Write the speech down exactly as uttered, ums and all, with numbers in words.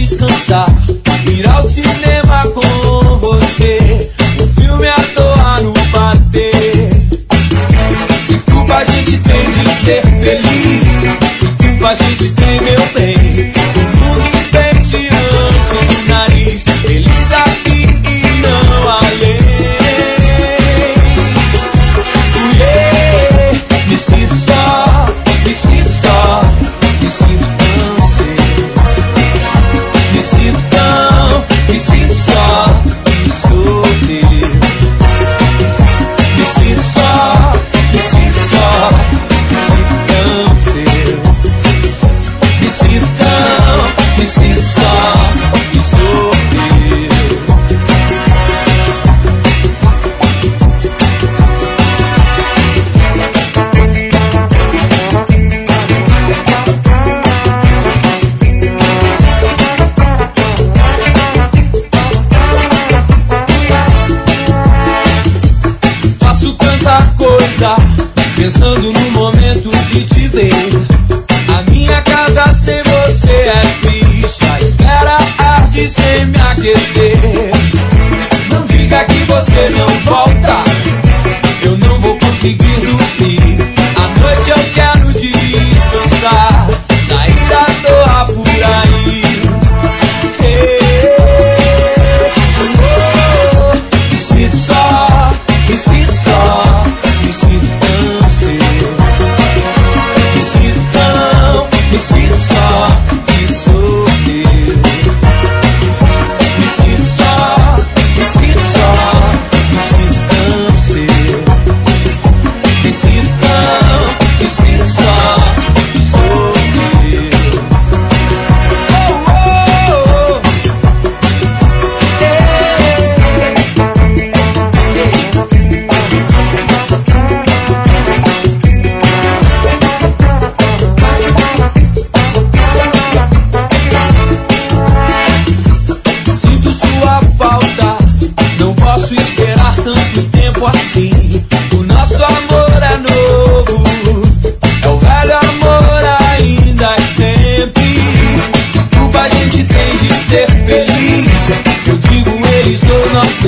descansar, ir ao cinema com você, um filme à toa no bater. Que culpa a gente tem de ser feliz? Que culpa a gente tem, meu bem? O mundo inteiro diante do nariz, feliz aqui e não além. Yeah. Me sinto só, me sinto só, me sinto tão cedo. Me sinto tão, me sinto só e solteiro. Me sinto só, me sinto só, me sinto tão cedo. Me sinto tão, me sinto só e solteiro. Faço tanta coisa, pensando no momento de te ver. A minha casa sem você é triste, a espera arde sem me aquecer. Não diga que você não volta, eu não vou conseguir dormir. À noite eu quero descansar, sair à toa por aí. Hey, oh, me sinto só, me sinto só, me sinto tão cedo. Me sinto tão, me sinto só e solteiro. Me sinto só, me sinto só, me sinto tão cedo. Me sinto tão, me sinto só e solteiro. Oh, oh, oh. Sinto sua falta, não posso esperar tanto tempo assim. O nosso amor é novo, é o velho amor ainda e sempre. Que culpa a gente tem de ser feliz? Eu digo eles ou nós